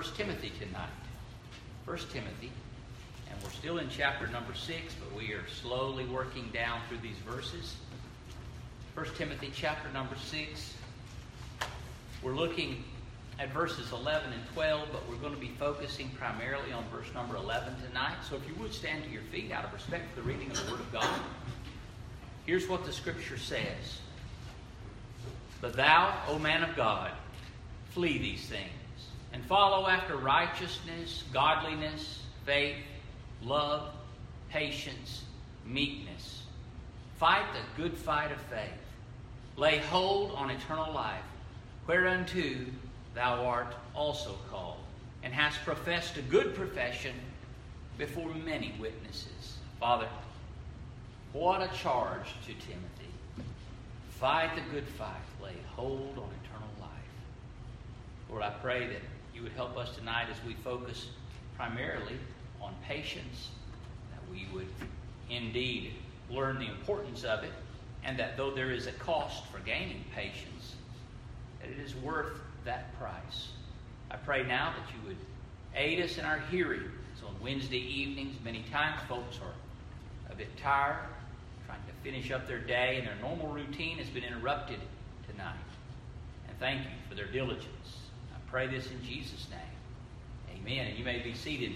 1 Timothy tonight. 1 Timothy, and we're still in chapter number 6, but we are slowly working down through these verses. 1 Timothy chapter number 6. We're looking at verses 11 and 12, but we're going to be focusing primarily on verse number 11 tonight. So if you would stand to your feet out of respect for the reading of the Word of God. Here's what the Scripture says. But thou, O man of God, flee these things, and follow after righteousness, godliness, faith, love, patience, meekness. Fight the good fight of faith. Lay hold on eternal life, whereunto thou art also called, and hast professed a good profession before many witnesses. Father, what a charge to Timothy. Fight the good fight. Lay hold on eternal life. Lord, I pray that you would help us tonight as we focus primarily on patience, that we would indeed learn the importance of it, and that though there is a cost for gaining patience, that it is worth that price. I pray now that you would aid us in our hearing. So on Wednesday evenings, many times folks are a bit tired, trying to finish up their day, and their normal routine has been interrupted tonight. And thank you for their diligence. I pray this in Jesus' name. Amen. And you may be seated.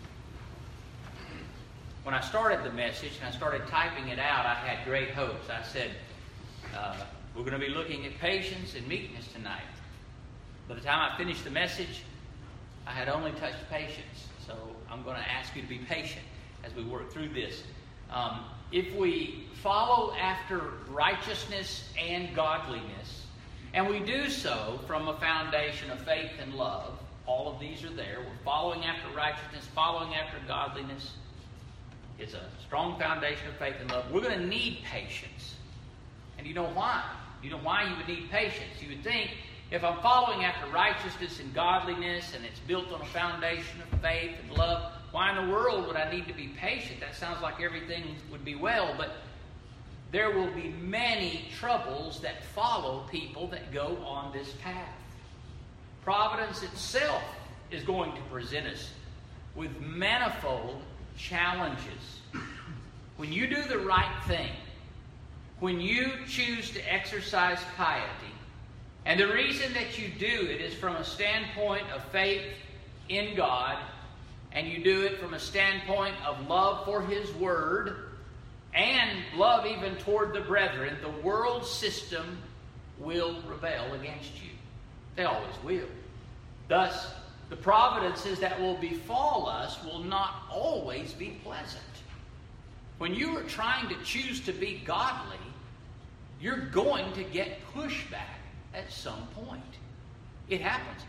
When I started the message and I started typing it out, I had great hopes. I said, we're going to be looking at patience and meekness tonight. By the time I finished the message, I had only touched patience. So I'm going to ask you to be patient as we work through this. If we follow after righteousness and godliness, and we do so from a foundation of faith and love, all of these are there. We're following after righteousness, following after godliness. It's a strong foundation of faith and love. We're going to need patience. And you know why? You know why you would need patience. You would think, if I'm following after righteousness and godliness, and it's built on a foundation of faith and love, why in the world would I need to be patient? That sounds like everything would be well, but there will be many troubles that follow people that go on this path. Providence itself is going to present us with manifold challenges. When you do the right thing, when you choose to exercise piety, and the reason that you do it is from a standpoint of faith in God, and you do it from a standpoint of love for His Word, and love even toward the brethren, the world system will rebel against you. They always will. Thus, the providences that will befall us will not always be pleasant. When you are trying to choose to be godly, you're going to get pushback at some point. It happens.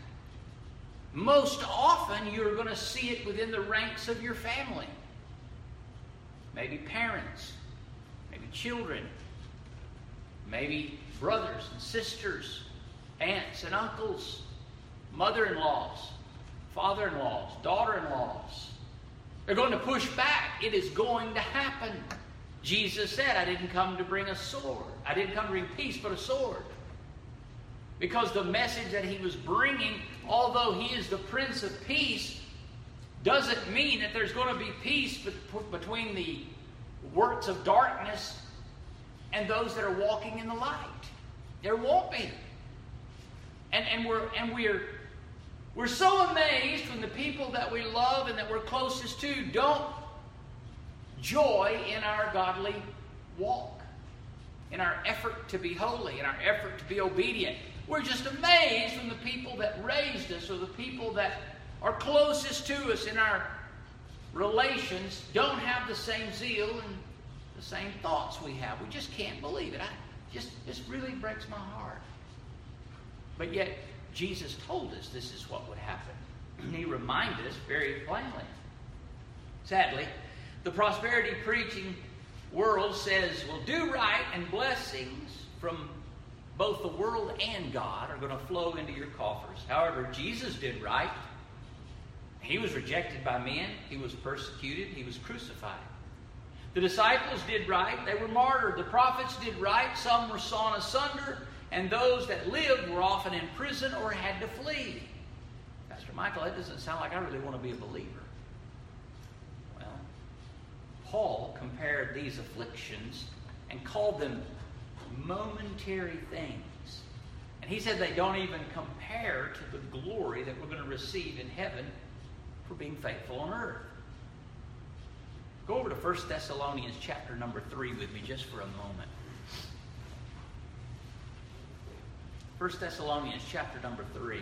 Most often, you're going to see it within the ranks of your family. Maybe parents, maybe children, maybe brothers and sisters, aunts and uncles, mother-in-laws, father-in-laws, daughter-in-laws. They're going to push back. It is going to happen. Jesus said, I didn't come to bring a sword. I didn't come to bring peace, but a sword. Because the message that He was bringing, although He is the Prince of Peace, doesn't mean that there's going to be peace between the works of darkness and those that are walking in the light. There won't be. And we're so amazed when the people that we love and that we're closest to don't joy in our godly walk, in our effort to be holy, in our effort to be obedient. We're just amazed when the people that raised us or the people that are closest to us in our relations don't have the same zeal and the same thoughts we have. We just can't believe it. This really breaks my heart. But yet, Jesus told us this is what would happen. And He reminded us very plainly. Sadly, the prosperity preaching world says, well, do right and blessings from both the world and God are going to flow into your coffers. However, Jesus did right. He was rejected by men. He was persecuted. He was crucified. The disciples did right. They were martyred. The prophets did right. Some were sawn asunder. And those that lived were often in prison or had to flee. Pastor So, Michael, that doesn't sound like I really want to be a believer. Well, Paul compared these afflictions and called them momentary things. And he said they don't even compare to the glory that we're going to receive in heaven for being faithful on earth. Go over to 1 Thessalonians chapter number 3 with me just for a moment. 1 Thessalonians chapter number 3.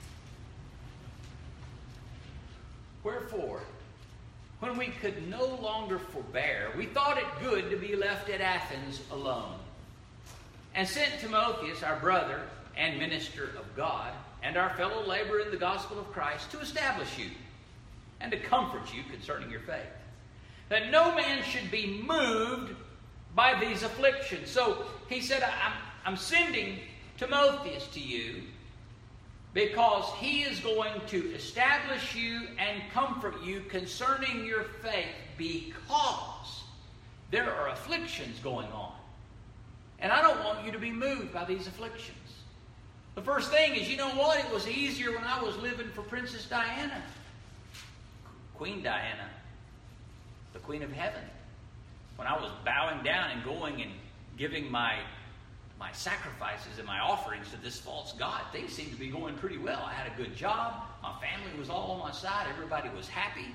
Wherefore, when we could no longer forbear, we thought it good to be left at Athens alone, and sent Timotheus, our brother and minister of God, and our fellow laborer in the gospel of Christ, to establish you and to comfort you concerning your faith, that no man should be moved by these afflictions. So he said, I'm sending Timotheus to you because he is going to establish you and comfort you concerning your faith, because there are afflictions going on. And I don't want you to be moved by these afflictions. The first thing is, you know what? It was easier when I was living for Princess Diana. Queen Diana, the Queen of Heaven. When I was bowing down and going and giving my sacrifices and my offerings to this false god, things seemed to be going pretty well. I had a good job. My family was all on my side. Everybody was happy.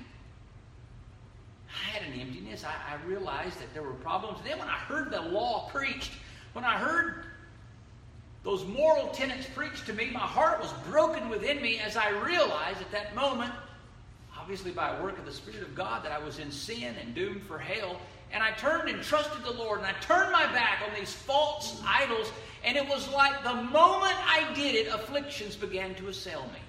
I had an emptiness. I realized that there were problems. Then when I heard the law preached, when I heard those moral tenets preached to me, my heart was broken within me as I realized at that moment, obviously by work of the Spirit of God, that I was in sin and doomed for hell. And I turned and trusted the Lord, and I turned my back on these false idols, and it was like the moment I did it, afflictions began to assail me.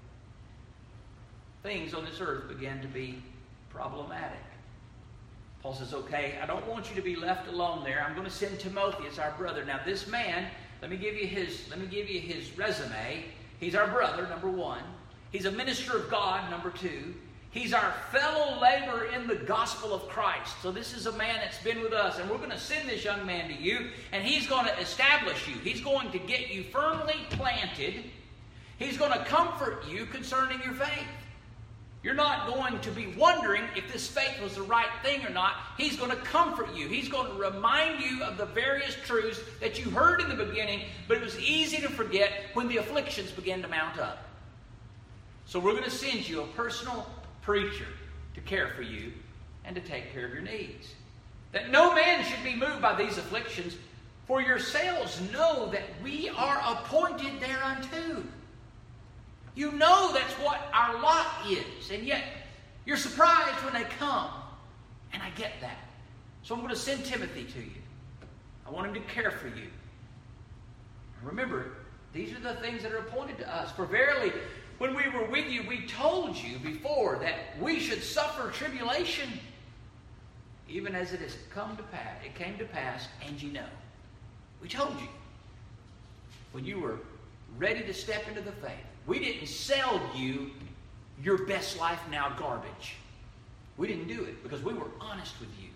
Things on this earth began to be problematic. Paul says, okay, I don't want you to be left alone there. I'm going to send Timotheus, our brother. Now this man, let me give you his resume. He's our brother, number one. He's a minister of God, number two. He's our fellow laborer in the gospel of Christ. So this is a man that's been with us, and we're going to send this young man to you, and he's going to establish you. He's going to get you firmly planted. He's going to comfort you concerning your faith. You're not going to be wondering if this faith was the right thing or not. He's going to comfort you. He's going to remind you of the various truths that you heard in the beginning, but it was easy to forget when the afflictions began to mount up. So we're going to send you a personal preacher to care for you and to take care of your needs. That no man should be moved by these afflictions, for yourselves know that we are appointed thereunto. You know that's what our lot is, and yet you're surprised when they come. And I get that. So I'm going to send Timothy to you. I want him to care for you. And remember, these are the things that are appointed to us. For verily, when we were with you, we told you before that we should suffer tribulation, even as it has come to pass. It came to pass, and you know. We told you when you were ready to step into the faith. We didn't sell you your best life now garbage. We didn't do it because we were honest with you.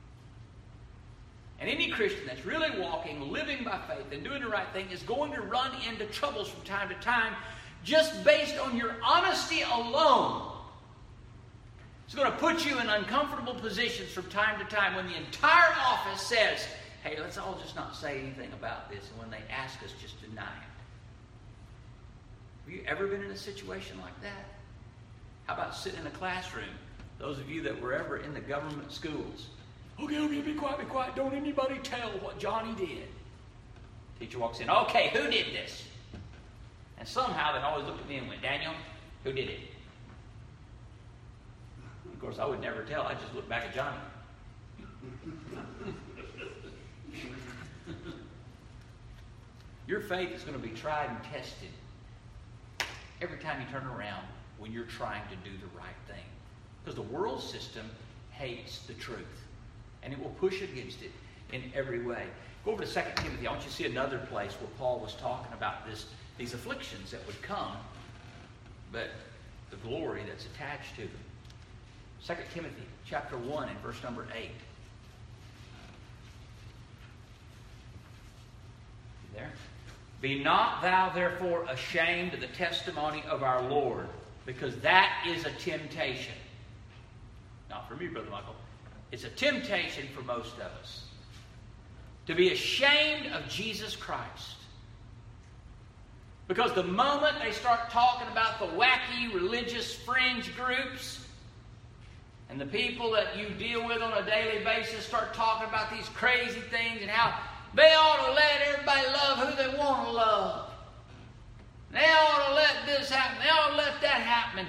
And any Christian that's really walking, living by faith, and doing the right thing is going to run into troubles from time to time just based on your honesty alone. It's going to put you in uncomfortable positions from time to time when the entire office says, hey, let's all just not say anything about this, and when they ask us, just deny it. Have you ever been in a situation like that? How about sitting in a classroom? Those of you that were ever in the government schools. Okay, be quiet. Don't anybody tell what Johnny did. Teacher walks in. Okay, who did this? And somehow they always looked at me and went, Daniel, who did it? Of course, I would never tell. I just looked back at Johnny. Your faith is going to be tried and tested every time you turn around when you're trying to do the right thing. Because the world system hates the truth. And it will push against it in every way. Go over to 2 Timothy. I want you to see another place where Paul was talking about these afflictions that would come, but the glory that's attached to them. 2 Timothy chapter 1 and verse number 8. You there? Be not thou therefore ashamed of the testimony of our Lord, Because that is a temptation. Not for me, Brother Michael. It's a temptation for most of us. To be ashamed of Jesus Christ. Because the moment they start talking about the wacky religious fringe groups, and the people that you deal with on a daily basis start talking about these crazy things and how they ought to let everybody love who they want to love. They ought to let this happen. They ought to let that happen.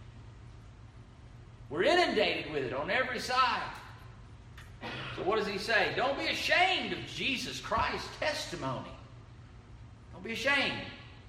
We're inundated with it on every side. So what does he say? Don't be ashamed of Jesus Christ's testimony. Don't be ashamed.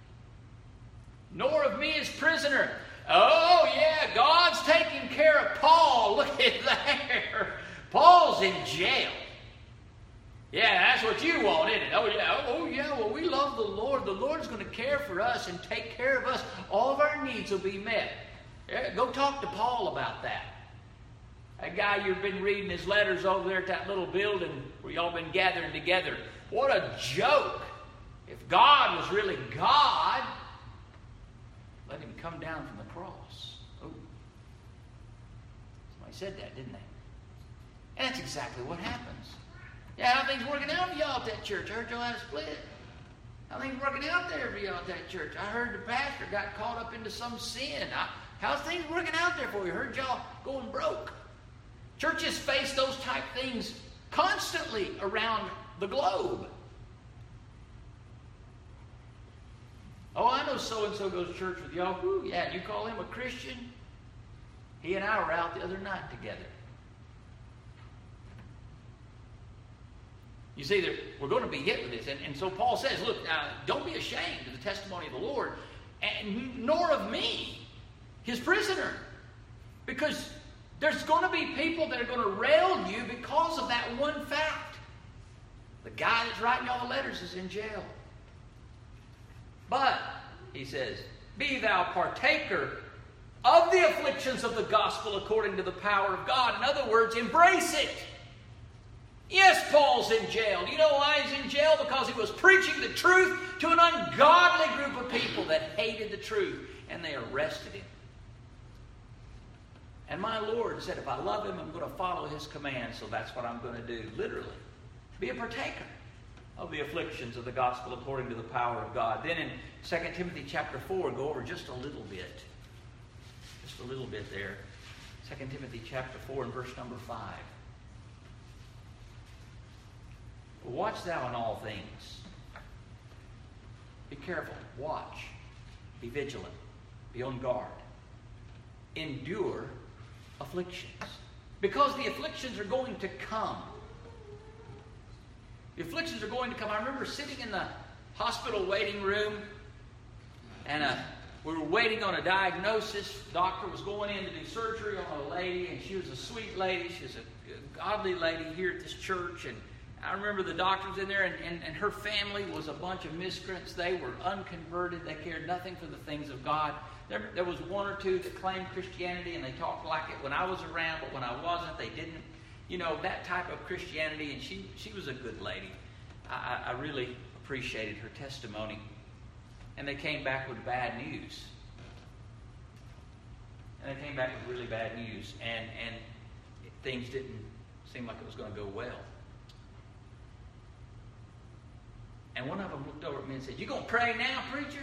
Nor of me as prisoner. Oh, yeah, God's taking care of Paul. Look at there. Paul's in jail. Yeah, that's what you want, isn't it? Oh, yeah, well, we love the Lord. The Lord's going to care for us and take care of us. All of our needs will be met. Yeah, go talk to Paul about that. That guy you've been reading his letters over there at that little building where y'all been gathering together. What a joke. If God was really God, let him come down from the cross. Oh. Somebody said that, didn't they? And that's exactly what happens. Yeah, how things working out for y'all at that church? I heard y'all had a split. How things working out there for y'all at that church? I heard the pastor got caught up into some sin. How's things working out there for you? I heard y'all going broke. Churches face those type things constantly around the globe. Oh, I know so-and-so goes to church with y'all. Ooh, yeah, you call him a Christian? He and I were out the other night together. You see, we're going to be hit with this. And so Paul says, look, don't be ashamed of the testimony of the Lord, and nor of me, his prisoner. Because there's going to be people that are going to rail you because of that one fact. The guy that's writing all the letters is in jail. But, he says, be thou partaker of the afflictions of the gospel according to the power of God. In other words, embrace it. Yes, Paul's in jail. Do you know why he's in jail? Because he was preaching the truth to an ungodly group of people that hated the truth, and they arrested him. And my Lord said, if I love him, I'm going to follow his commands, so that's what I'm going to do, literally. Be a partaker of the afflictions of the gospel according to the power of God. Then in 2 Timothy chapter 4, go over just a little bit. Just a little bit there. 2 Timothy chapter 4 and verse number 5. Watch thou in all things. Be careful. Watch. Be vigilant. Be on guard. Endure afflictions. Because the afflictions are going to come. The afflictions are going to come. I remember sitting in the hospital waiting room, and we were waiting on a diagnosis. The doctor was going in to do surgery on a lady, and she was a sweet lady. She was a godly lady here at this church, and I remember the doctor was in there, and her family was a bunch of miscreants. They were unconverted. They cared nothing for the things of God. There was one or two that claimed Christianity, and they talked like it when I was around, but when I wasn't, they didn't. You know, that type of Christianity, and she was a good lady. I really appreciated her testimony. And they came back with bad news. And they came back with really bad news, and things didn't seem like it was going to go well. And one of them looked over at me and said, "You going to pray now, preacher?"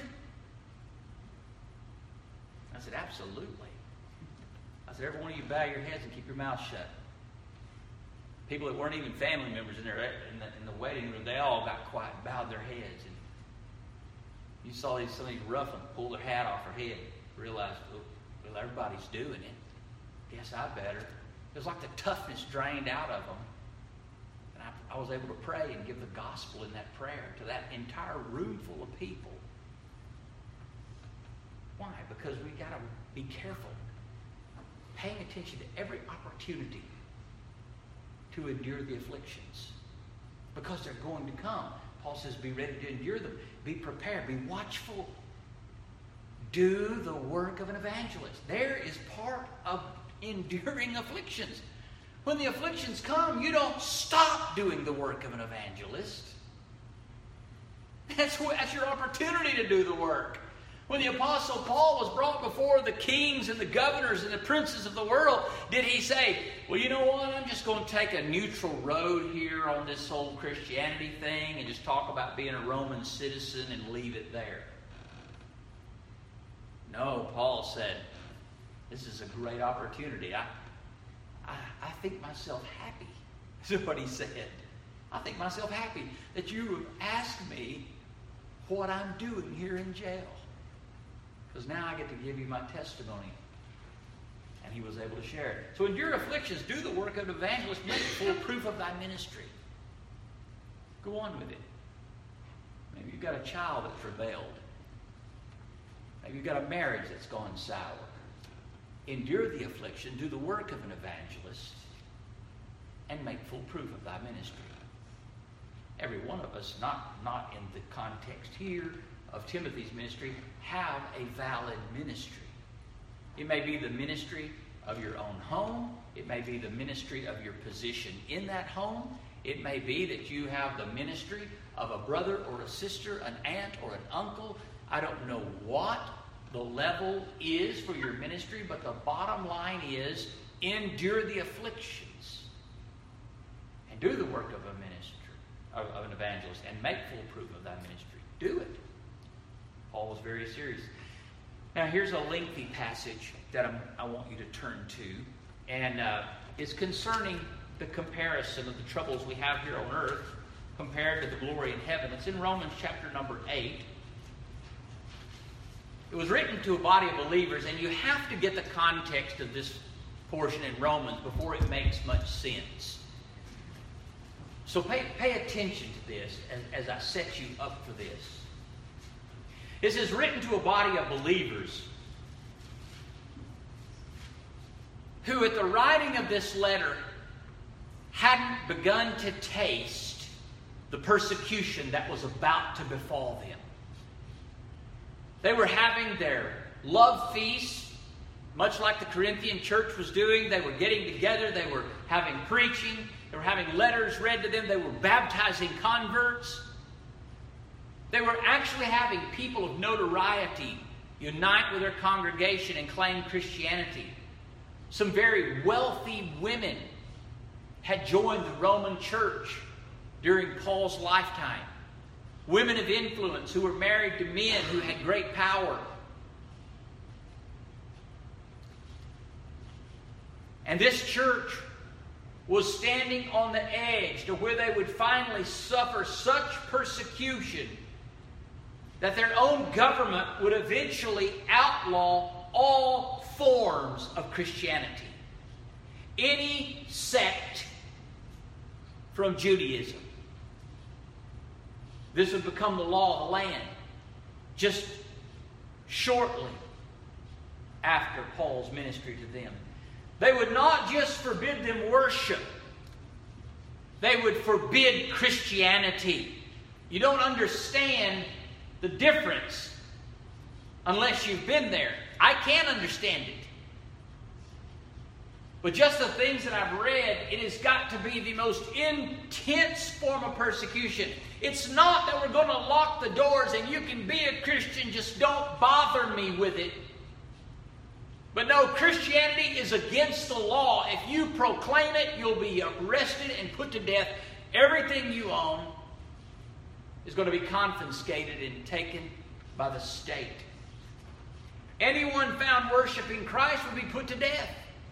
I said, "Absolutely." I said, "Every one of you bow your heads and keep your mouth shut." People that weren't even family members in there in the waiting room, they all got quiet and bowed their heads. And you saw some of these rough ones pull their hat off their head, realized, well, everybody's doing it. Guess I better. It was like the toughness drained out of them. And I was able to pray and give the gospel in that prayer to that entire room full of people. Why? Because we got to be careful, paying attention to every opportunity to endure the afflictions, because they're going to come. Paul says, be ready to endure them. Be prepared. Be watchful. Do the work of an evangelist. There is part of enduring afflictions. When the afflictions come, you don't stop doing the work of an evangelist. That's your opportunity to do the work. When the Apostle Paul was brought before the kings and the governors and the princes of the world, did he say, well, you know what, I'm just going to take a neutral road here on this whole Christianity thing and just talk about being a Roman citizen and leave it there? No, Paul said, this is a great opportunity. I think myself happy. This is what he said. I think myself happy that you asked me what I'm doing here in jail. Because now I get to give you my testimony. And he was able to share it. So in your afflictions, do the work of an evangelist, make full proof of thy ministry. Go on with it. Maybe you've got a child that's rebelled. Maybe you've got a marriage that's gone sour. Endure the affliction, do the work of an evangelist, and make full proof of thy ministry. Every one of us, not in the context here of Timothy's ministry, have a valid ministry. It may be the ministry of your own home. It may be the ministry of your position in that home. It may be that you have the ministry of a brother or a sister, an aunt or an uncle. I don't know what the level is for your ministry, but the bottom line is endure the afflictions and do the work of a minister, of an evangelist, and make full proof of that ministry. Do it. Paul was very serious. Now here's a lengthy passage that I want you to turn to, and it's concerning the comparison of the troubles we have here on earth compared to the glory in heaven. It's in Romans chapter number 8. It was written to a body of believers, and you have to get the context of this portion in Romans before it makes much sense. So pay attention to this as I set you up for this. This is written to a body of believers who, at the writing of this letter, hadn't begun to taste the persecution that was about to befall them. They were having their love feast, much like the Corinthian church was doing. They were getting together. They were having preaching. They were having letters read to them. They were baptizing converts. They were actually having people of notoriety unite with their congregation and claim Christianity. Some very wealthy women had joined the Roman church during Paul's lifetime. Women of influence who were married to men who had great power. And this church was standing on the edge to where they would finally suffer such persecution that their own government would eventually outlaw all forms of Christianity. Any sect from Judaism. This would become the law of the land just shortly after Paul's ministry to them. They would not just forbid them worship. They would forbid Christianity. You don't understand the difference unless you've been there. I can't understand it. But just the things that I've read, it has got to be the most intense form of persecution. It's not that we're going to lock the doors and you can be a Christian, just don't bother me with it. But no, Christianity is against the law. If you proclaim it, you'll be arrested and put to death. Everything you own is going to be confiscated and taken by the state. Anyone found worshiping Christ would be put to death.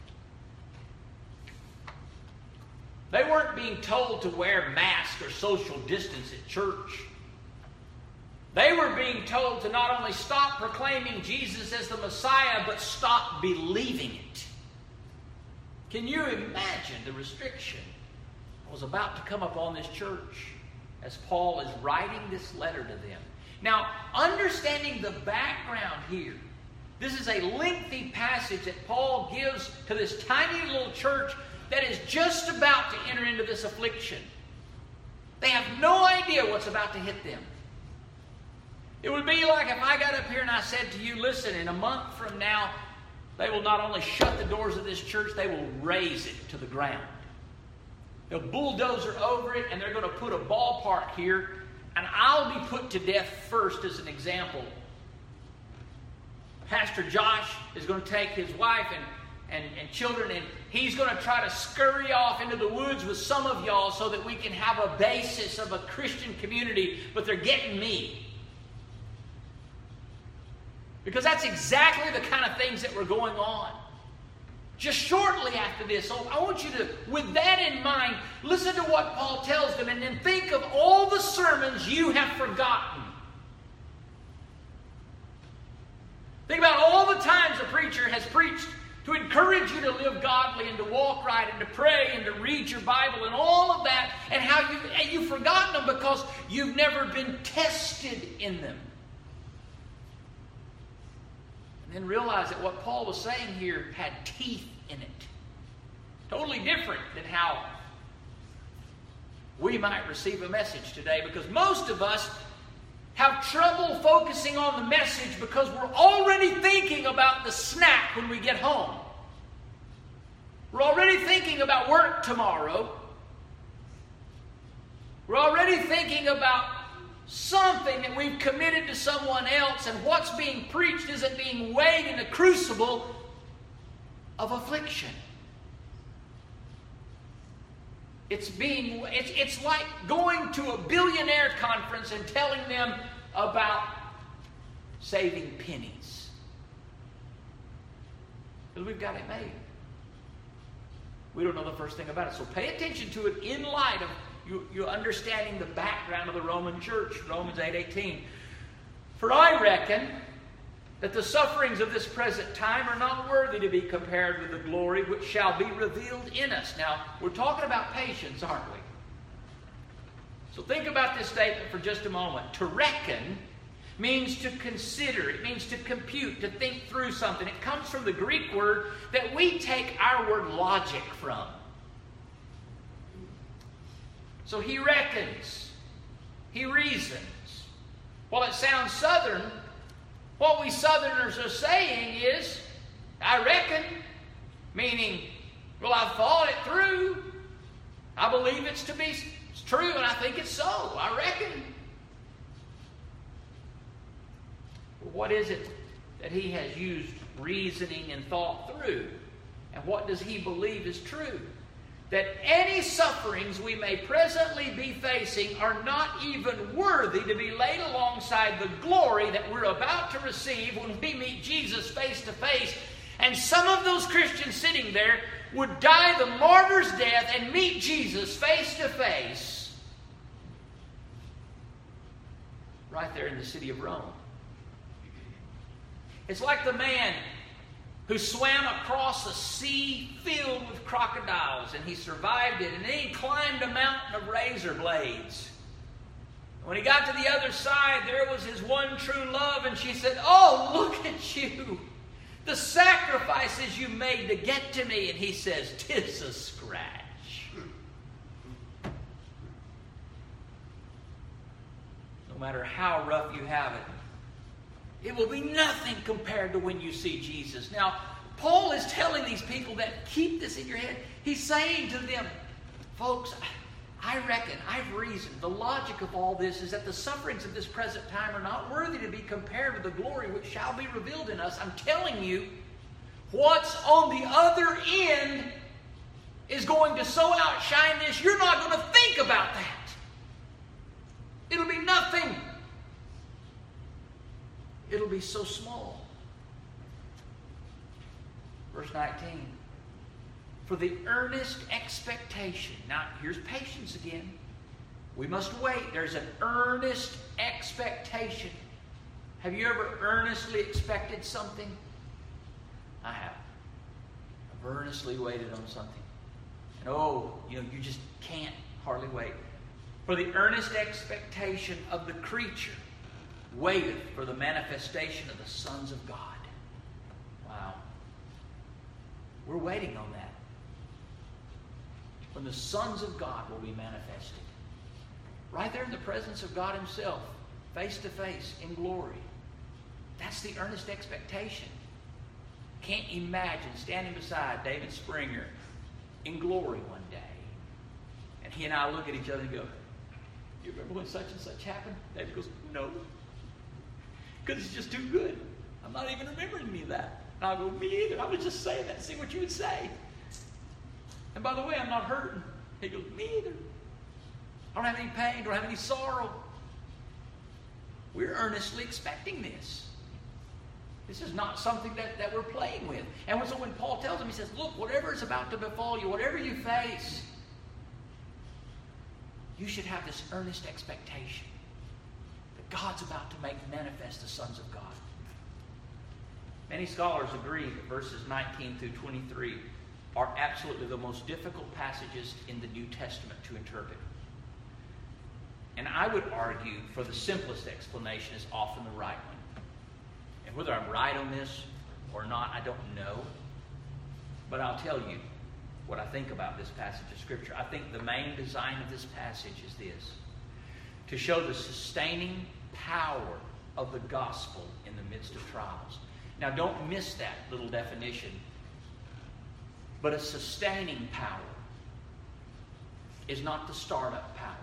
They weren't being told to wear masks or social distance at church. They were being told to not only stop proclaiming Jesus as the Messiah, but stop believing it. Can you imagine the restriction that was about to come upon this church as Paul is writing this letter to them? Now, understanding the background here, this is a lengthy passage that Paul gives to this tiny little church that is just about to enter into this affliction. They have no idea what's about to hit them. It would be like if I got up here and I said to you, listen, in a month from now, they will not only shut the doors of this church, they will raze it to the ground. They'll bulldozer over it, and they're going to put a ballpark here, and I'll be put to death first as an example. Pastor Josh is going to take his wife and children, and he's going to try to scurry off into the woods with some of y'all so that we can have a basis of a Christian community, but they're getting me. Because that's exactly the kind of things that were going on. Just shortly after this, so I want you to, with that in mind, listen to what Paul tells them, and then think of all the sermons you have forgotten. Think about all the times a preacher has preached to encourage you to live godly and to walk right and to pray and to read your Bible and all of that, and how you've forgotten them because you've never been tested in them. And then realize that what Paul was saying here had teeth in it. Totally different than how we might receive a message today, because most of us have trouble focusing on the message because we're already thinking about the snack when we get home. We're already thinking about work tomorrow. We're already thinking about something that we've committed to someone else, and what's being preached isn't being weighed in a crucible of affliction. It's like going to a billionaire conference and telling them about saving pennies. Because we've got it made. We don't know the first thing about it. So pay attention to it in light of you understanding the background of the Roman church. Romans 8:18. For I reckon that the sufferings of this present time are not worthy to be compared with the glory which shall be revealed in us. Now, we're talking about patience, aren't we? So think about this statement for just a moment. To reckon means to consider. It means to compute, to think through something. It comes from the Greek word that we take our word logic from. So he reckons. He reasons. While it sounds southern, what we Southerners are saying is, I reckon, meaning, well, I've thought it through. I believe it's true, and I think it's so. I reckon. Well, what is it that he has used reasoning and thought through? And what does he believe is true? That any sufferings we may presently be facing are not even worthy to be laid alongside the glory that we're about to receive when we meet Jesus face to face. And some of those Christians sitting there would die the martyr's death and meet Jesus face to face right there in the city of Rome. It's like the man who swam across a sea filled with crocodiles, and he survived it, and then he climbed a mountain of razor blades. When he got to the other side, there was his one true love, and she said, "Oh, look at you, the sacrifices you made to get to me." And he says, "'Tis a scratch." No matter how rough you have it, it will be nothing compared to when you see Jesus. Now, Paul is telling these people that, keep this in your head. He's saying to them, folks, I reckon, I've reasoned, the logic of all this is that the sufferings of this present time are not worthy to be compared with the glory which shall be revealed in us. I'm telling you, what's on the other end is going to so outshine this, you're not going to think about that. It'll be nothing. It'll be so small. Verse 19. For the earnest expectation. Now, here's patience again. We must wait. There's an earnest expectation. Have you ever earnestly expected something? I have. I've earnestly waited on something. And you just can't hardly wait. For the earnest expectation of the creature waiteth for the manifestation of the sons of God. Wow. We're waiting on that. When the sons of God will be manifested. Right there in the presence of God himself. Face to face in glory. That's the earnest expectation. Can't imagine standing beside David Springer in glory one day. And he and I look at each other and go, "You remember when such and such happened?" David goes, "No. Because it's just too good. I'm not even remembering any of that. And I'll go, me either. I was just saying that to see what you would say. And by the way, I'm not hurting. He goes, me either. I don't have any pain, don't have any sorrow. We're earnestly expecting this. This is not something that we're playing with. And so when Paul tells him, he says, look, whatever is about to befall you, whatever you face, you should have this earnest expectation that God's about to make manifest the sons of God. Many scholars agree that verses 19 through 23 are absolutely the most difficult passages in the New Testament to interpret. And I would argue for the simplest explanation is often the right one. And whether I'm right on this or not, I don't know. But I'll tell you what I think about this passage of Scripture. I think the main design of this passage is this: to show the sustaining power of the gospel in the midst of trials. Now, don't miss that little definition. But a sustaining power is not the startup power.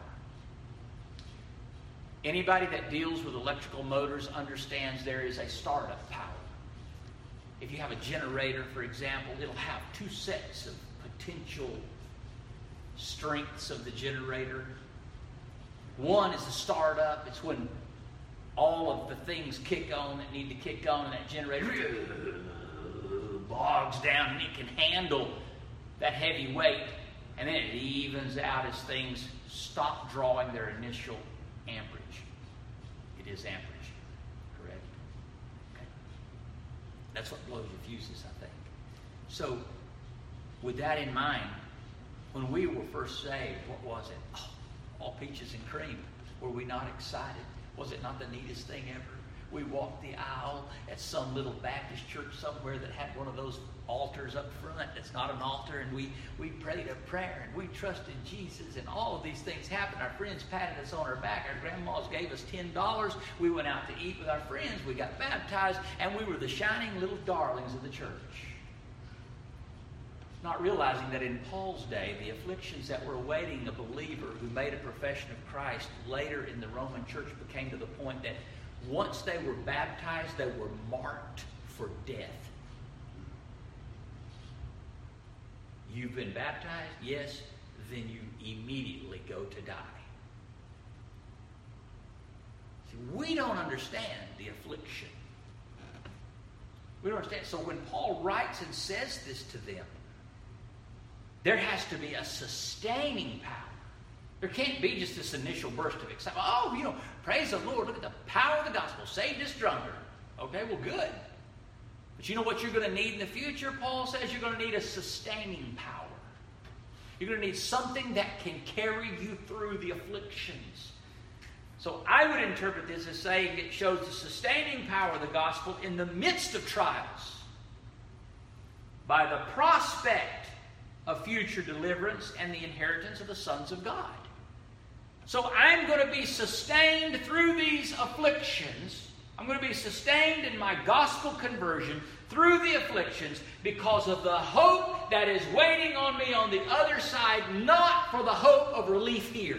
Anybody that deals with electrical motors understands there is a startup power. If you have a generator, for example, it'll have two sets of potential strengths of the generator. One is the startup. It's when all of the things kick on that need to kick on, and that generator bogs down, and it can handle that heavy weight, and then it evens out as things stop drawing their initial amperage. It is amperage, correct? Okay. That's what blows the fuses, I think. So, with that in mind, when we were first saved, what was it? Oh, all peaches and cream. Were we not excited? Was it not the neatest thing ever? We walked the aisle at some little Baptist church somewhere that had one of those altars up front. It's not an altar, and we prayed a prayer, and we trusted Jesus, and all of these things happened. Our friends patted us on our back. Our grandmas gave us $10. We went out to eat with our friends. We got baptized, and we were the shining little darlings of the church. Not realizing that in Paul's day, the afflictions that were awaiting a believer who made a profession of Christ later in the Roman church became to the point that once they were baptized, they were marked for death. You've been baptized? Yes. Then you immediately go to die. See, we don't understand the affliction. We don't understand. So when Paul writes and says this to them, there has to be a sustaining power. There can't be just this initial burst of excitement. Oh, praise the Lord. Look at the power of the gospel. Save this drunkard. Okay, well, good. But you know what you're going to need in the future? Paul says you're going to need a sustaining power. You're going to need something that can carry you through the afflictions. So I would interpret this as saying it shows the sustaining power of the gospel in the midst of trials by the prospect of future deliverance and the inheritance of the sons of God. So I'm going to be sustained through these afflictions. I'm going to be sustained in my gospel conversion through the afflictions because of the hope that is waiting on me on the other side, not for the hope of relief here.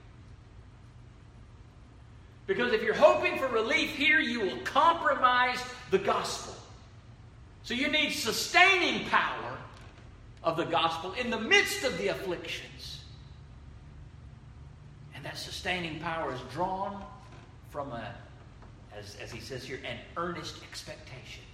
Because if you're hoping for relief here, you will compromise the gospel. So you need sustaining power of the gospel in the midst of the afflictions. And that sustaining power is drawn from as he says here, an earnest expectation.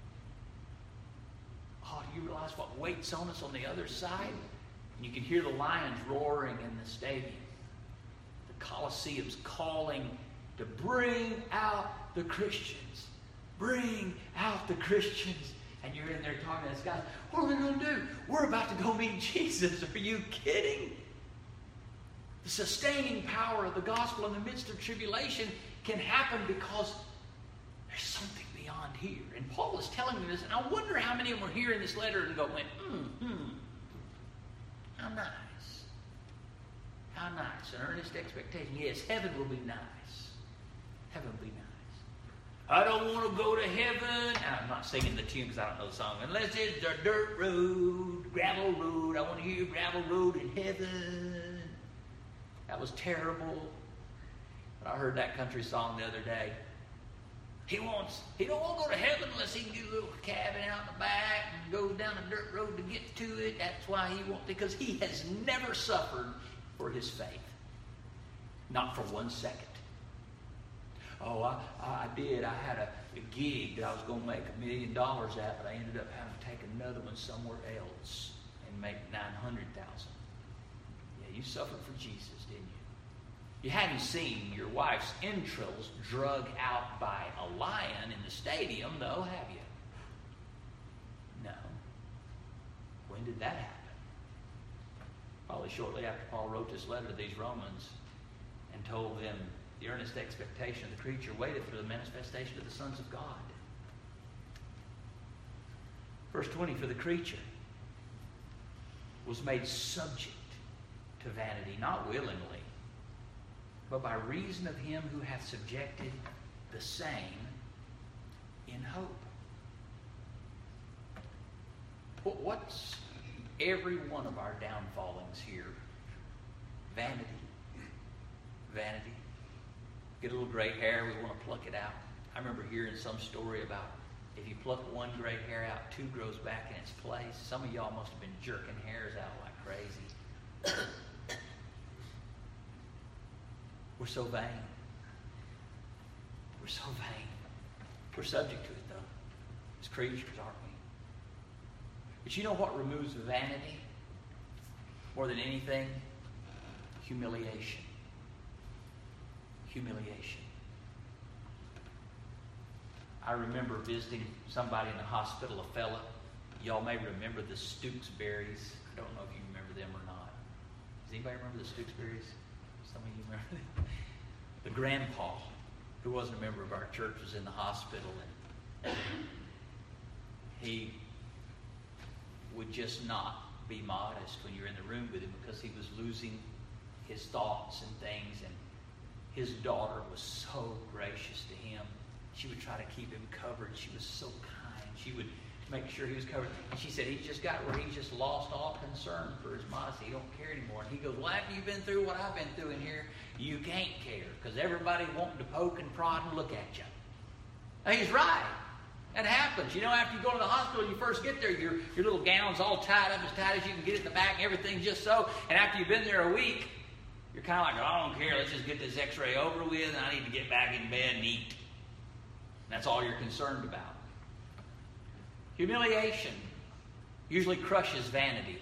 Oh, do you realize what waits on us on the other side? And you can hear the lions roaring in the stadium. The Colosseum's calling to bring out the Christians. Bring out the Christians. And you're in there talking to this guy. What are we going to do? We're about to go meet Jesus. Are you kidding? The sustaining power of the gospel in the midst of tribulation can happen because there's something beyond here. And Paul is telling me this, and I wonder how many of them are hearing this letter and going, how nice. How nice. An earnest expectation. Yes, heaven will be nice. Heaven will be nice. I don't want to go to heaven. And I'm not singing the tune because I don't know the song. Unless it's a dirt road, gravel road. I want to hear gravel road in heaven. That was terrible. But I heard that country song the other day. He don't want to go to heaven unless he can get a little cabin out in the back and goes down a dirt road to get to it. That's why he won't, because he has never suffered for his faith. Not for 1 second. Oh, I did. I had a gig that I was going to make $1 million at, but I ended up having to take another one somewhere else and make $900,000. Yeah, you suffered for Jesus, didn't you? You hadn't seen your wife's entrails drug out by a lion in the stadium, though, have you? No. When did that happen? Probably shortly after Paul wrote this letter to these Romans and told them the earnest expectation of the creature waited for the manifestation of the sons of God. Verse 20, for the creature was made subject to vanity, not willingly, but by reason of him who hath subjected the same in hope. What's every one of our downfallings here? Vanity. Vanity. Get a little gray hair, we want to pluck it out. I remember hearing some story about if you pluck one gray hair out, 2 grows back in its place. Some of y'all must have been jerking hairs out like crazy. We're so vain. We're so vain. We're subject to it, though, as creatures, aren't we? But you know what removes vanity more than anything? Humiliation. Humiliation. I remember visiting somebody in the hospital, a fella. Y'all may remember the Stooksberries. I don't know if you remember them or not. Does anybody remember the Stooksberries? Some of you remember them. The grandpa, who wasn't a member of our church, was in the hospital, and he would just not be modest when you're in the room with him because he was losing his thoughts and things, and his daughter was so gracious to him. She would try to keep him covered. She was so kind. She would make sure he was covered. And she said he just got where he just lost all concern for his modesty. He don't care anymore. And he goes, well, after you've been through what I've been through in here, you can't care because everybody wanting to poke and prod and look at you. Now, he's right. That happens. You know, after you go to the hospital, you first get there, your little gown's all tied up as tight as you can get it in the back, and everything's just so. And after you've been there a week, you're kind of like, oh, I don't care. Let's just get this x-ray over with, and I need to get back in bed and eat. And that's all you're concerned about. Humiliation usually crushes vanity.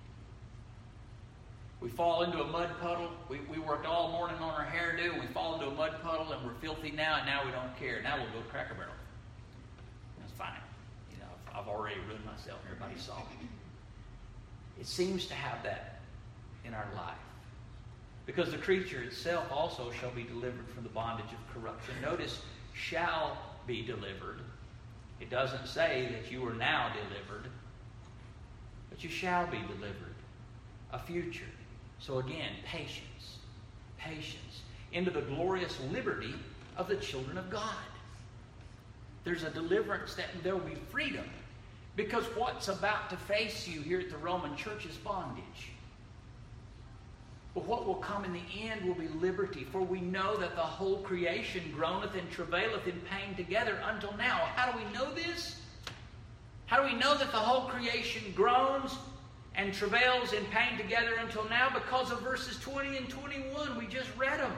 We fall into a mud puddle. We worked all morning on our hairdo, and we fall into a mud puddle, and we're filthy now, and now we don't care. Now we'll go to Cracker Barrel. That's fine. You know, I've already ruined myself, and everybody saw me. It seems to have that in our life. Because the creature itself also shall be delivered from the bondage of corruption. Notice, shall be delivered. It doesn't say that you are now delivered, but you shall be delivered. A future. So again, patience. Patience. Into the glorious liberty of the children of God. There's a deliverance that there will be freedom. Because what's about to face you here at the Roman church is bondage. But what will come in the end will be liberty. For we know that the whole creation groaneth and travaileth in pain together until now. How do we know this? How do we know that the whole creation groans and travails in pain together until now? Because of verses 20 and 21. We just read them.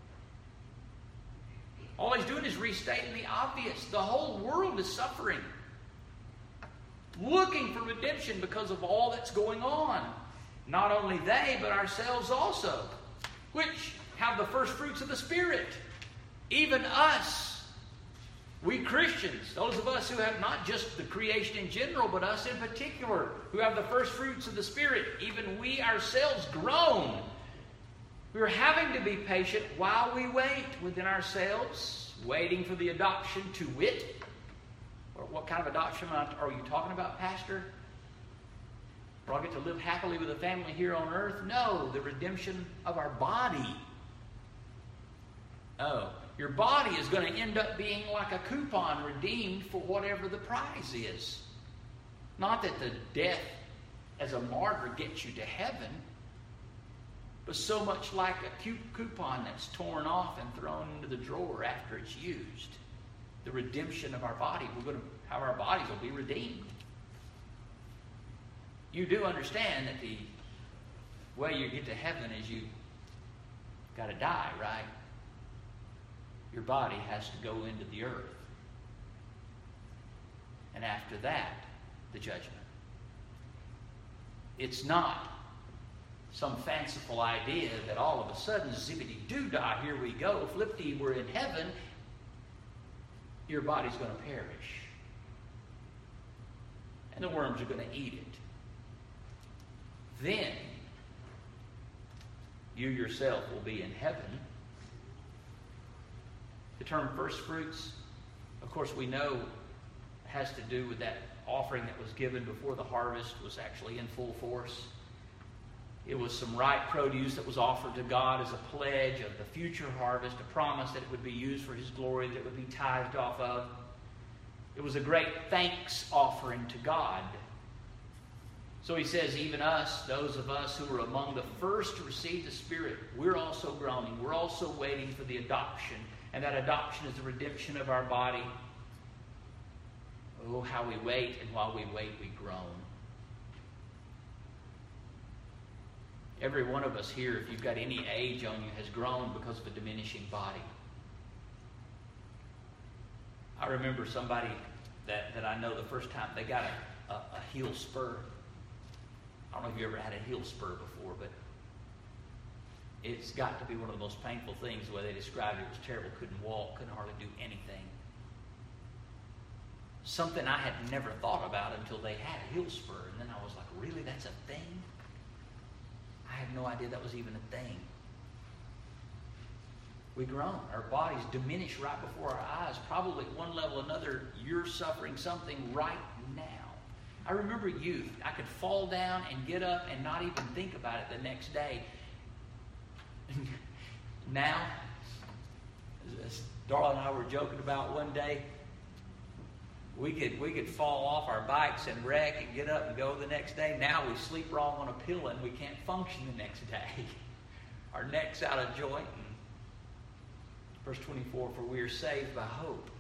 All he's doing is restating the obvious. The whole world is suffering. Looking for redemption because of all that's going on. Not only they, but ourselves also, which have the first fruits of the Spirit. Even us, we Christians, those of us who have not just the creation in general, but us in particular, who have the first fruits of the Spirit, even we ourselves groan. We're having to be patient while we wait within ourselves, waiting for the adoption to wit. Or what kind of adoption are you talking about, Pastor? Or I'll get to live happily with a family here on earth? No, the redemption of our body. Oh, your body is going to end up being like a coupon redeemed for whatever the prize is. Not that the death as a martyr gets you to heaven, but so much like a coupon that's torn off and thrown into the drawer after it's used. the redemption of our body. How our bodies will be redeemed. You do understand that the way you get to heaven is you got to die, right? Your body has to go into the earth. And after that, the judgment. It's not some fanciful idea that all of a sudden, zippity-doo-dah, here we go, flippity, we're in heaven. Your body's going to perish. And the worms are going to eat it. Then, you yourself will be in heaven. The term first fruits, of course, we know has to do with that offering that was given before the harvest was actually in full force. It was some ripe produce that was offered to God as a pledge of the future harvest, a promise that it would be used for His glory, that it would be tithed off of. It was a great thanks offering to God. So He says, even us, those of us who were among the first to receive the Spirit, we're also groaning. We're also waiting for the adoption. And that adoption is the redemption of our body. Oh, how we wait, and while we wait, we groan. Every one of us here, if you've got any age on you, has grown because of a diminishing body. I remember somebody that I know the first time they got a heel spur. I don't know if you ever had a heel spur before, but it's got to be one of the most painful things. The way they described it, it was terrible. Couldn't walk, couldn't hardly do anything. Something I had never thought about until they had a heel spur. And then I was like, really, that's a thing? I had no idea that was even a thing. We groan. Our bodies diminish right before our eyes. Probably at one level or another, you're suffering something right now. I remember youth. I could fall down and get up and not even think about it the next day. Now, as Darla and I were joking about one day, we could fall off our bikes and wreck and get up and go the next day. Now we sleep wrong on a pillow and we can't function the next day. Our neck's out of joint. Verse 24, for we are saved by hope.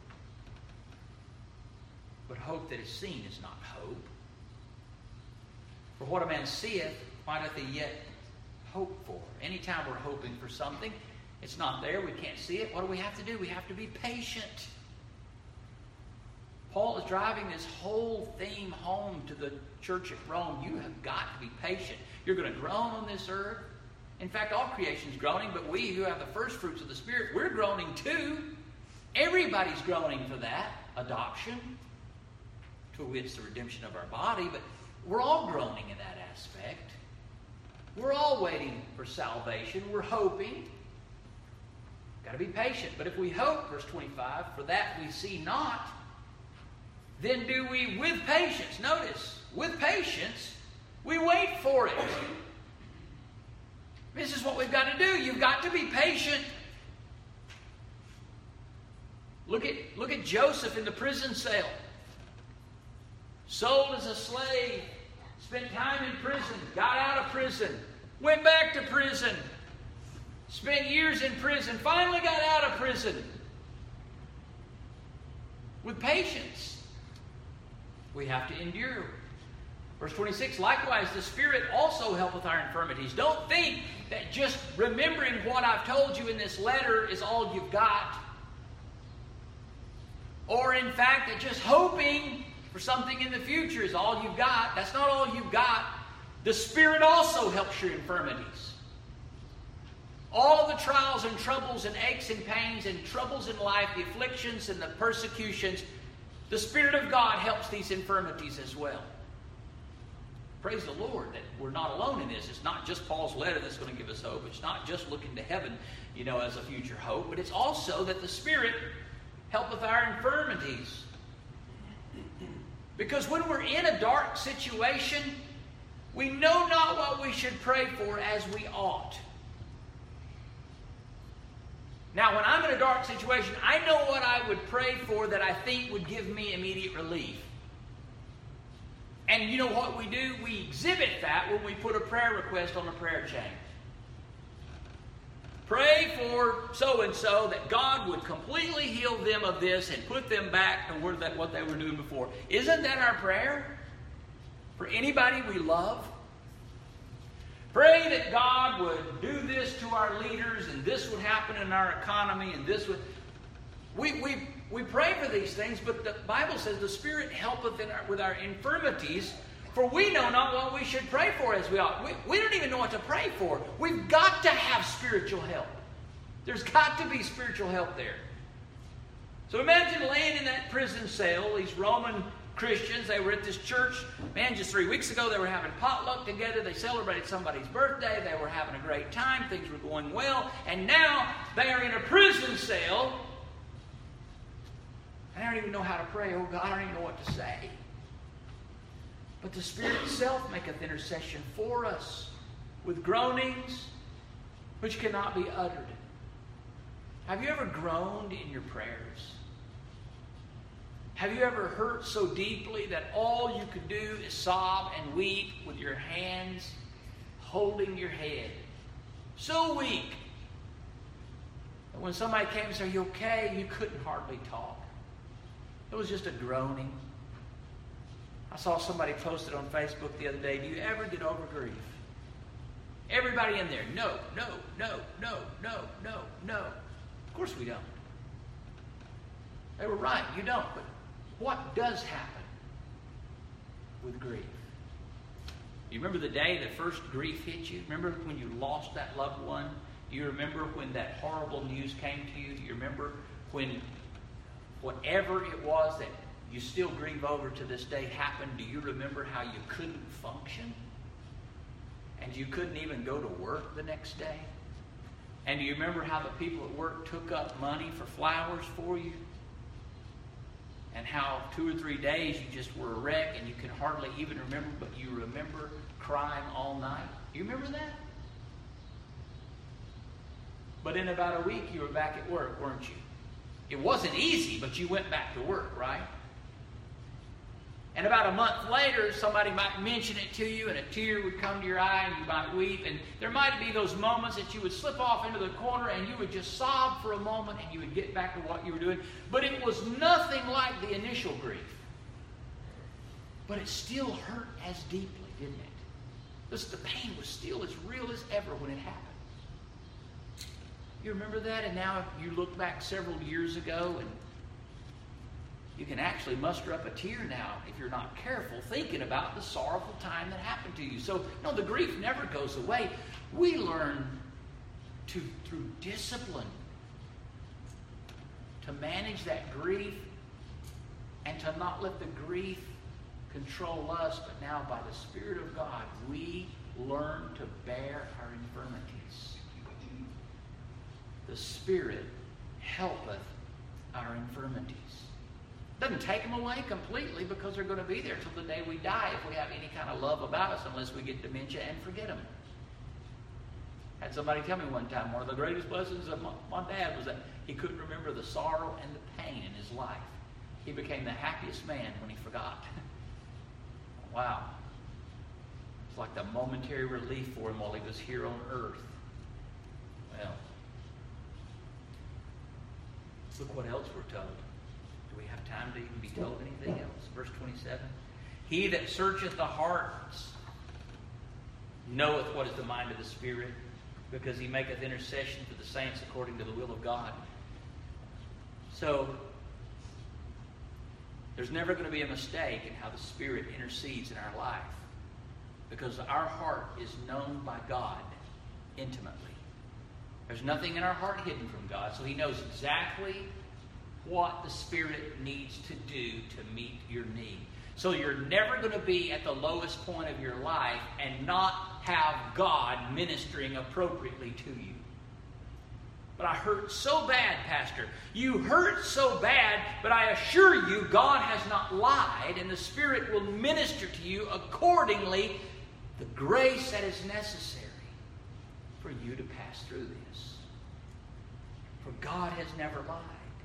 But hope that is seen is not hope. For what a man seeth, why doth he yet hope for? Anytime we're hoping for something, it's not there, we can't see it. What do we have to do? We have to be patient. Paul is driving this whole theme home to the church at Rome. You have got to be patient. You're going to groan on this earth. In fact, all creation is groaning, but we who have the first fruits of the Spirit, we're groaning too. Everybody's groaning for that adoption, to which the redemption of our body, but we're all groaning in that aspect. We're all waiting for salvation. We're hoping. Got to be patient. But if we hope, verse 25, for that we see not, then do we with patience, notice, with patience, we wait for it. This is what we've got to do. You've got to be patient. Look at Joseph in the prison cell. Sold as a slave, spent time in prison, got out of prison, went back to prison, spent years in prison, finally got out of prison. With patience. We have to endure. Verse 26, likewise the Spirit also helpeth our infirmities. Don't think that just remembering what I've told you in this letter is all you've got. Or in fact, that just hoping for something in the future is all you've got. That's not all you've got. The Spirit also helps your infirmities. All of the trials and troubles and aches and pains and troubles in life, the afflictions and the persecutions, the Spirit of God helps these infirmities as well. Praise the Lord that we're not alone in this. It's not just Paul's letter that's going to give us hope. It's not just looking to heaven, as a future hope. But it's also that the Spirit helpeth our infirmities. Because when we're in a dark situation, we know not what we should pray for as we ought. Now, when I'm in a dark situation, I know what I would pray for that I think would give me immediate relief. And you know what we do? We exhibit that when we put a prayer request on a prayer chain. Pray for so-and-so that God would completely heal them of this and put them back to what they were doing before. Isn't that our prayer? For anybody we love? Pray that God would do this to our leaders and this would happen in our economy and this would... We pray for these things, but the Bible says the Spirit helpeth with our infirmities, for we know not what we should pray for as we ought. We don't even know what to pray for. We've got to have spiritual help. There's got to be spiritual help there. So imagine laying in that prison cell, these Roman Christians, they were at this church. Man, just 3 weeks ago they were having potluck together. They celebrated somebody's birthday. They were having a great time. Things were going well. And now they are in a prison cell. And I don't even know how to pray. Oh God, I don't even know what to say. But the Spirit itself maketh intercession for us with groanings which cannot be uttered. Have you ever groaned in your prayers? Have you ever hurt so deeply that all you could do is sob and weep with your hands holding your head? So weak that when somebody came and said, "Are you okay?" you couldn't hardly talk. It was just a groaning. I saw somebody posted on Facebook the other day, "Do you ever get over grief?" Everybody in there, no, no, no, no, no, no, no. Of course we don't. They were right, you don't. But what does happen with grief? You remember the day the first grief hit you? Remember when you lost that loved one? You remember when that horrible news came to you? You remember when whatever it was that you still grieve over to this day happened? Do you remember how you couldn't function? And you couldn't even go to work the next day? And do you remember how the people at work took up money for flowers for you? And how 2 or 3 days you just were a wreck and you can hardly even remember, but you remember crying all night? You remember that? But in about a week you were back at work, weren't you? It wasn't easy, but you went back to work, right? And about a month later, somebody might mention it to you, and a tear would come to your eye, and you might weep. And there might be those moments that you would slip off into the corner, and you would just sob for a moment, and you would get back to what you were doing. But it was nothing like the initial grief. But it still hurt as deeply, didn't it? The pain was still as real as ever when it happened. You remember that? And now you look back several years ago, and you can actually muster up a tear now if you're not careful, thinking about the sorrowful time that happened to you. So, no, the grief never goes away. We learn through discipline to manage that grief and to not let the grief control us, but now by the Spirit of God, we learn to bear our infirmities. The Spirit helpeth our infirmities. Doesn't take them away completely, because they're going to be there till the day we die if we have any kind of love about us, unless we get dementia and forget them. I had somebody tell me one time, one of the greatest blessings of my dad was that he couldn't remember the sorrow and the pain in his life. He became the happiest man when he forgot. Wow. It's like the momentary relief for him while he was here on earth. Well, look what else we're told. Do we have time to even be told anything else? Verse 27. He that searcheth the hearts knoweth what is the mind of the Spirit, because he maketh intercession for the saints according to the will of God. So, there's never going to be a mistake in how the Spirit intercedes in our life, because our heart is known by God intimately. There's nothing in our heart hidden from God, so He knows exactly what the Spirit needs to do to meet your need. So you're never going to be at the lowest point of your life and not have God ministering appropriately to you. But I hurt so bad, Pastor. You hurt so bad, but I assure you God has not lied, and the Spirit will minister to you accordingly the grace that is necessary for you to pass through this. For God has never lied.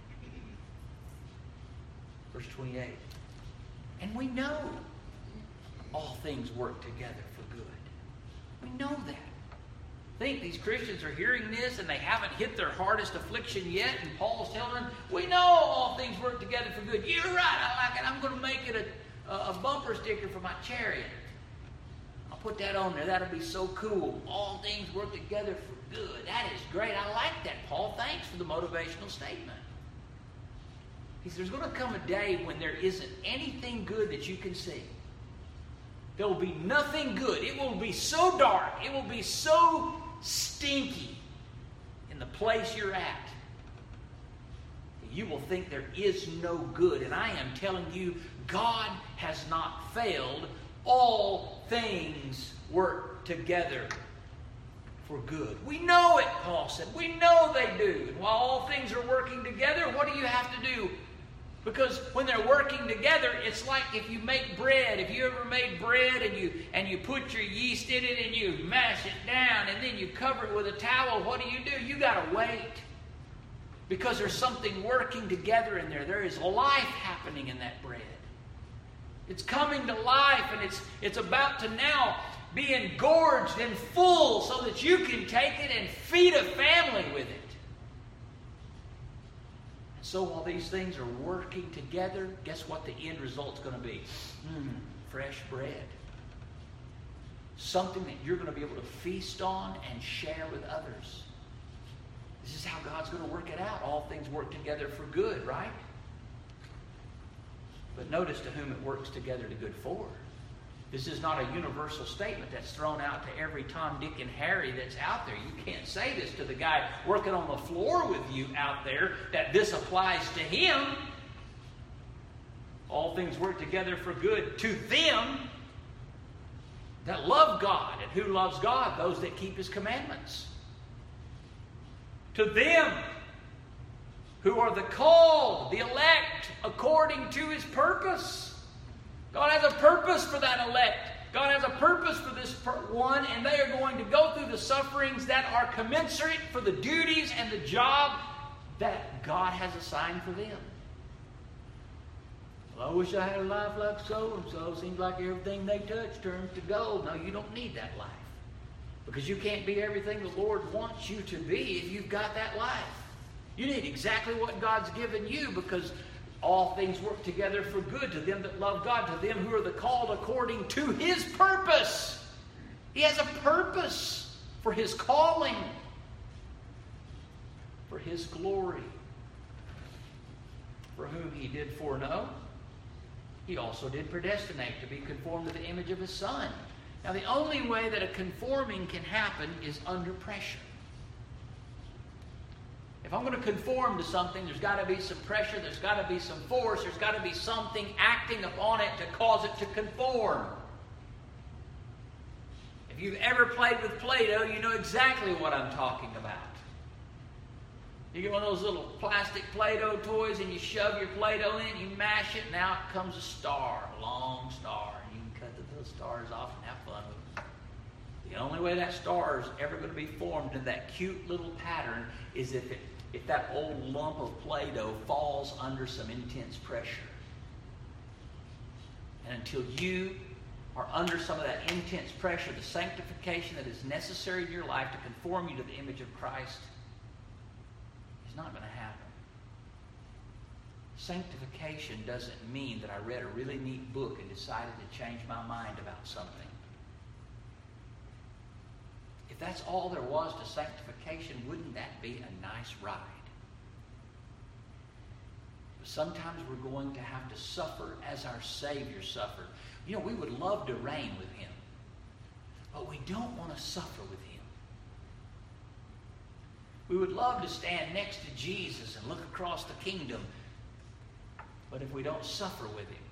Verse 28. And we know all things work together for good. We know that. think these Christians are hearing this and they haven't hit their hardest affliction yet, and Paul's telling them, we know all things work together for good. You're right, I like it. I'm going to make it a bumper sticker for my chariot. I'll put that on there. That'll be so cool. All things work together for good. That is great. I like that, Paul. Thanks for the motivational statement. He says, there's going to come a day when there isn't anything good that you can see. There will be nothing good. It will be so dark. It will be so stinky in the place you're at. You will think there is no good. And I am telling you, God has not failed. All things work together for good. We know it, Paul said. We know they do. And while all things are working together, what do you have to do? Because when they're working together, it's like if you make bread. If you ever made bread and you put your yeast in it and you mash it down and then you cover it with a towel, what do? You got to wait. Because there's something working together in there. There is life happening in that bread. It's coming to life, and it's about to now be engorged and full so that you can take it and feed a family with it. So while these things are working together, guess what the end result's going to be? Fresh bread. Something that you're going to be able to feast on and share with others. This is how God's going to work it out. All things work together for good, right? But notice to whom it works together to good for. This is not a universal statement that's thrown out to every Tom, Dick, and Harry that's out there. You can't say this to the guy working on the floor with you out there, that this applies to him. All things work together for good to them that love God. And who loves God? Those that keep His commandments. To them who are the called, the elect, according to His purpose. God has a purpose for that elect. God has a purpose for this one, and they are going to go through the sufferings that are commensurate for the duties and the job that God has assigned for them. Well, I wish I had a life like so-and-so. Seems like everything they touch turns to gold. No, you don't need that life. Because you can't be everything the Lord wants you to be if you've got that life. You need exactly what God's given you, because all things work together for good to them that love God, to them who are the called according to His purpose. He has a purpose for His calling, for His glory. For whom He did foreknow, He also did predestinate to be conformed to the image of His Son. Now, the only way that a conforming can happen is under pressure. If I'm going to conform to something, there's got to be some pressure, there's got to be some force, there's got to be something acting upon it to cause it to conform. If you've ever played with Play-Doh, you know exactly what I'm talking about. You get one of those little plastic Play-Doh toys and you shove your Play-Doh in, you mash it, and out comes a star, a long star. You can cut those stars off and have fun with them. The only way that star is ever going to be formed in that cute little pattern is if that old lump of Play-Doh falls under some intense pressure. And until you are under some of that intense pressure, the sanctification that is necessary in your life to conform you to the image of Christ is not going to happen. Sanctification doesn't mean that I read a really neat book and decided to change my mind about something. If that's all there was to sanctification, wouldn't that be a nice ride? But sometimes we're going to have to suffer as our Savior suffered. You know, we would love to reign with Him, but we don't want to suffer with Him. We would love to stand next to Jesus and look across the kingdom, but if we don't suffer with Him,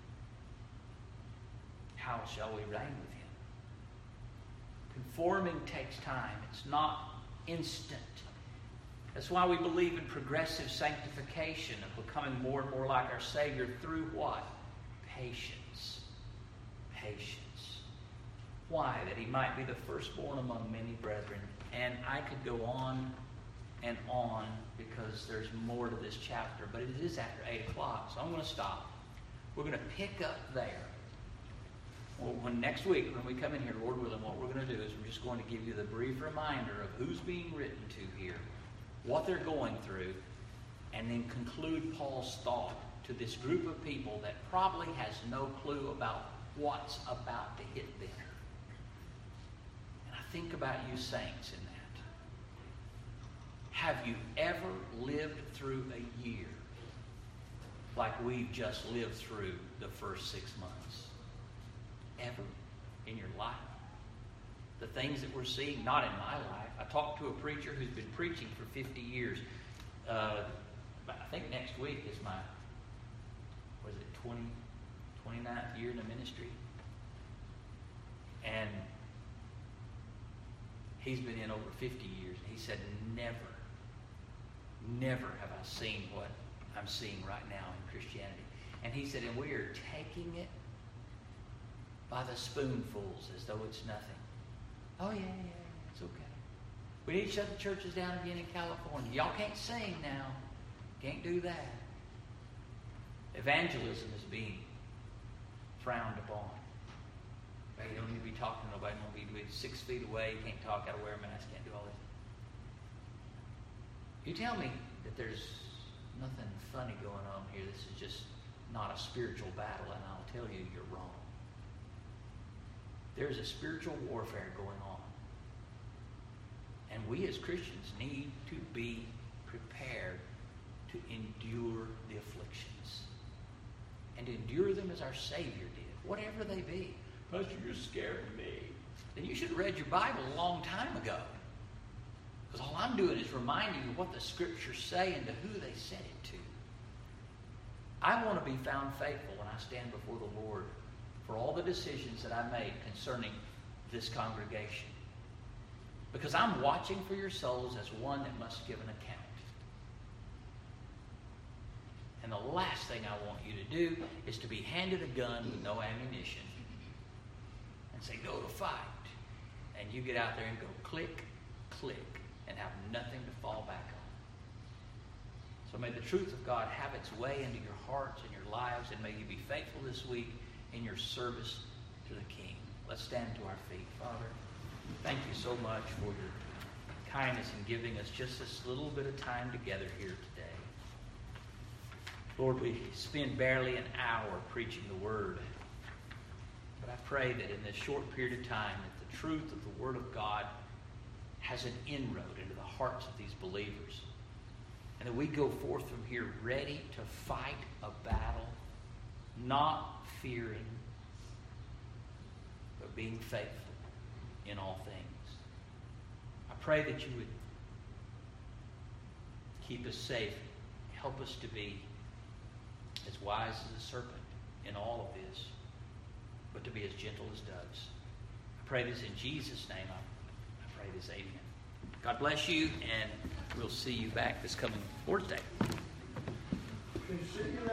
how shall we reign with Him? Conforming takes time. It's not instant. That's why we believe in progressive sanctification of becoming more and more like our Savior through what? Patience. Patience. Why? That He might be the firstborn among many brethren. And I could go on and on because there's more to this chapter, but it is after 8 o'clock, so I'm going to stop. We're going to pick up there. Well, when next week, when we come in here, Lord willing, what we're going to do is we're just going to give you the brief reminder of who's being written to here, what they're going through, and then conclude Paul's thought to this group of people that probably has no clue about what's about to hit them. And I think about you saints in that. Have you ever lived through a year like we've just lived through the first 6 months? Ever in your life? The things that we're seeing, not in my life. I talked to a preacher who's been preaching for 50 years. I think next week is my, 29th year in the ministry. And he's been in over 50 years. He said, never have I seen what I'm seeing right now in Christianity. And he said, and we are taking it by the spoonfuls as though it's nothing. Oh, yeah, it's okay. We need to shut the churches down again in California. Y'all can't sing now. Can't do that. Evangelism is being frowned upon. You don't need to be talking to nobody. You don't need to be 6 feet away. You can't talk, got to wear a mask, can't do all this. You tell me that there's nothing funny going on here. This is just not a spiritual battle, and I'll tell you, you're wrong. There's a spiritual warfare going on. And we as Christians need to be prepared to endure the afflictions. And endure them as our Savior did, whatever they be. Pastor, you're scaring me. Then you should have read your Bible a long time ago. Because all I'm doing is reminding you what the Scriptures say and to who they said it to. I want to be found faithful when I stand before the Lord for all the decisions that I made concerning this congregation. Because I'm watching for your souls as one that must give an account. And the last thing I want you to do is to be handed a gun with no ammunition and say, go to fight. And you get out there and go click, click, and have nothing to fall back on. So may the truth of God have its way into your hearts and your lives, and may you be faithful this week in your service to the King. Let's stand to our feet. Father, thank you so much for your kindness in giving us just this little bit of time together here today. Lord, we spend barely an hour preaching the Word. But I pray that in this short period of time that the truth of the Word of God has an inroad into the hearts of these believers. And that we go forth from here ready to fight a battle, not fearing, but being faithful in all things. I pray that you would keep us safe, help us to be as wise as a serpent in all of this, but to be as gentle as doves. I pray this in Jesus' name. I pray this, amen. God bless you, and we'll see you back this coming Lord's Day.